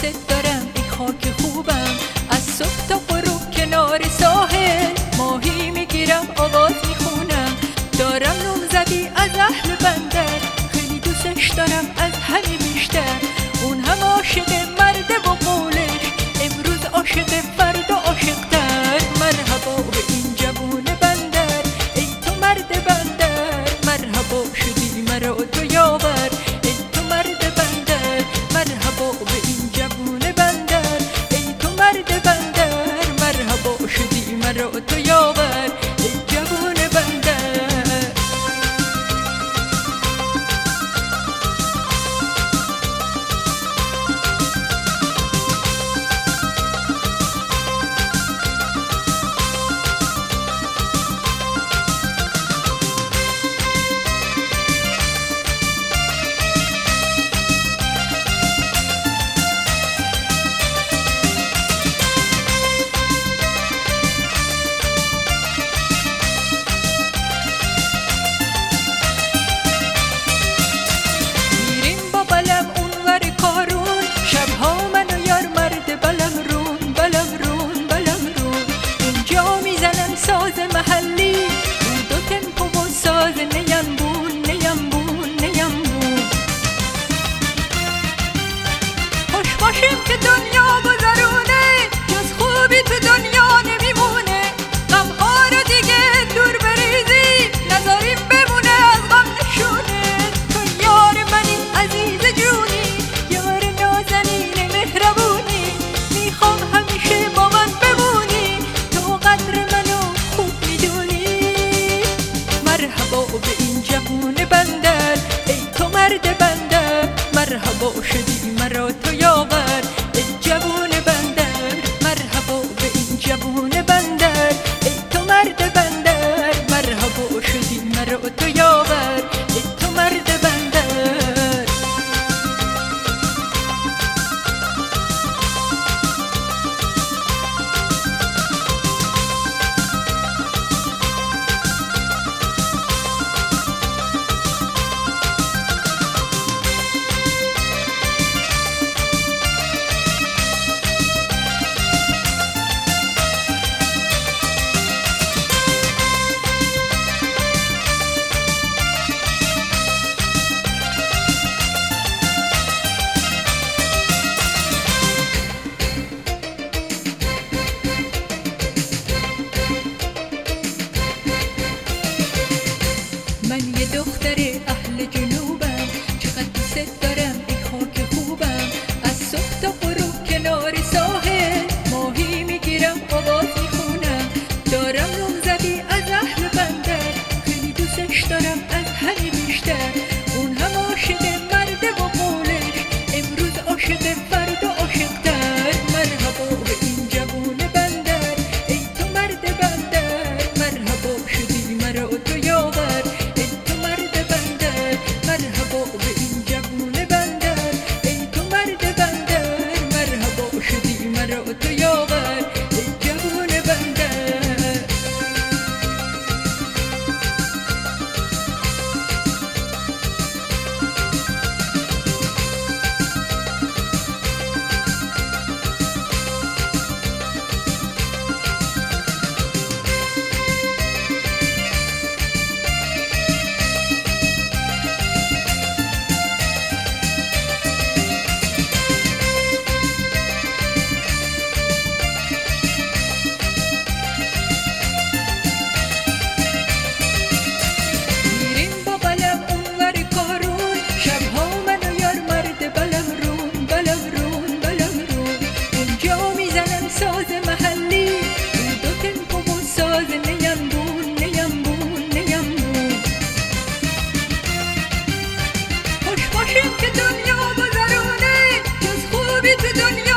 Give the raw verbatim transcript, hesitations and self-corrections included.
دوست دارم ای خاک خوبم، از صبح تا غروب کنار ساحل ماهی میگیرم آواز میخونم. دارم نوم زدی از اهل بندر، خیلی دوستش دارم از همه بیشتر. اون هم عاشق مرده و قولش، امروز عاشق فردا عاشق‌تر. مرحبا به این جوون بندر ای تو مرد بندر، مرحبا شدی مرا تو یاور ای تو مرد بندر. مرحبا به این جوون بندر ای تو مرد بندر، مرحبا شدی مرا تو یاور ای جوون بندر. ساز محلی بود دو تمپو و ساز نیمبون نیمبون نیمبون. خوش باشیم که دنیا گذرونه، جز خوبی تو دنیا نمیمونه. غم‌ها رو دیگه دور بریزی، نذاریم بمونه از غم نشونه. تو یار منی عزیز جونی، یار نازنین مهربونی. میخوام همیشه با من بمونی، تو قدر منو مرحبا به این جوون بندر ای تو مرد بندر، مرحبا شدی مرا تو یاور ای جوون بندر. مرحبا به این جوون بندر ای تو مرد بندر، مرحبا شدی مرا تو یاور ای تو مرد بندر. من یه دختر اهل جنوبم، چقدر دوست دارم ای خاک خوبم. از صبح تا غروب کنار ساحل ماهی میگیرم آواز میخونم. دارم نوم زدی از اهل بندر، خیلی دوستش دارم از همه بیشتر. اون هم عاشق مرده و قولش، امروز عاشق فردا عاشق‌تر. مرحبا به این جوون بندر ای تو مرد بندر، مرحبا شدی مرا تو یاور ای تو مرد بندر. مرحبا به این جوون بندر ای تو مرد بندر، مرحبا شدی مرا تو یاور ای جوون بندر. ساز محلی بود دو تمپو و ساز نیمبون نیمبون نیمبون. خوش باشیم که دنیا گذرونه، جز خوبی تو دنیا